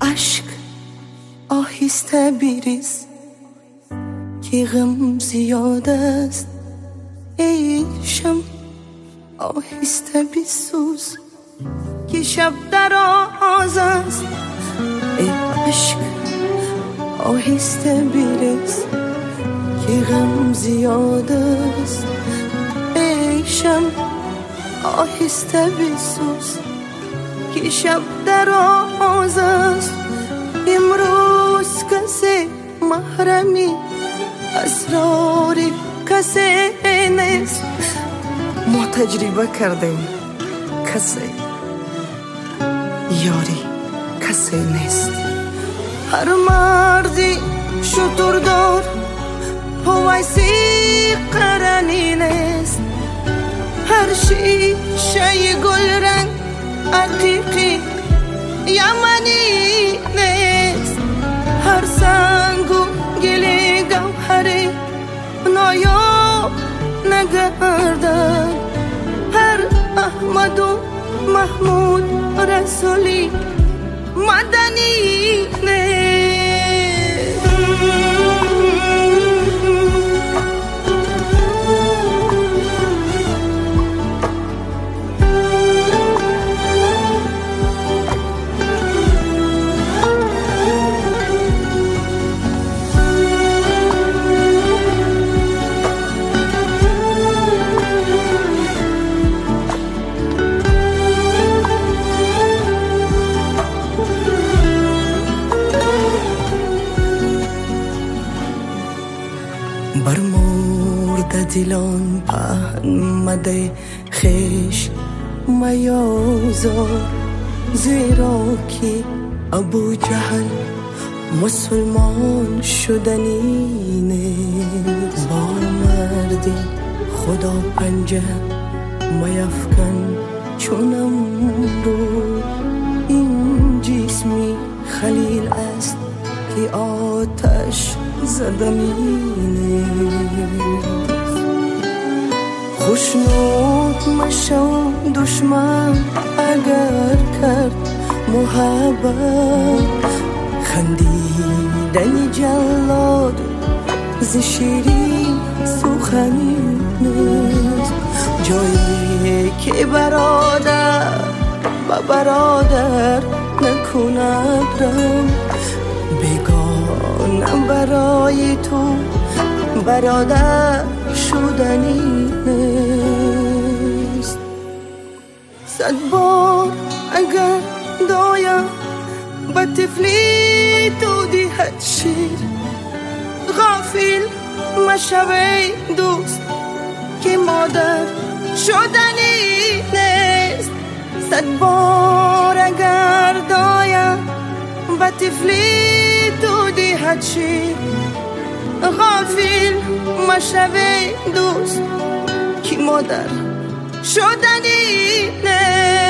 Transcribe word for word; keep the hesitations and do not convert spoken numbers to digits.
اشک آهسته بریز که غم زیاد است، ای شم آهسته بسوز که شب دراز است. ای اشک آهسته بریز که غم زیاد است، ای شم آهسته بسوز که شب دراز است. امروز کسی محرمی اسرار کسی نیست، ما تجربه کردیم کسی یاری کسی نیست. هر مردی شتردار پویسی قرنی نیست، هر شیشه گل رنگ عقیقی یمنی نیست، هر سنگ و گل گوهری نایاب نگردد، هر احمد و محمود رسولی مدنی نیست. برمورد دلان پهن مده خیش میازار، زیرا که ابو جهل مسلمان شدنی نیست. با مردی خدا پنجه میفکن چونم رو، این جسمی خلیل است که آتش زدمی نیست. خوشنود مشو دشمن اگر کرد محبت، خندیدن جلاد ز شیرین سخنی نیست. جایی که برادر با برادر نکند رم، بگانم برای تو برادر شدنی نیست. صد بار اگر دایم به طفلی تو دهد شیر، غافل مشوی دوست که مادر شدنی نیست. صد بار اگر دایم به طفلی تو دهد شیر، غافل مشوی دوست که مادر شدنی نیست.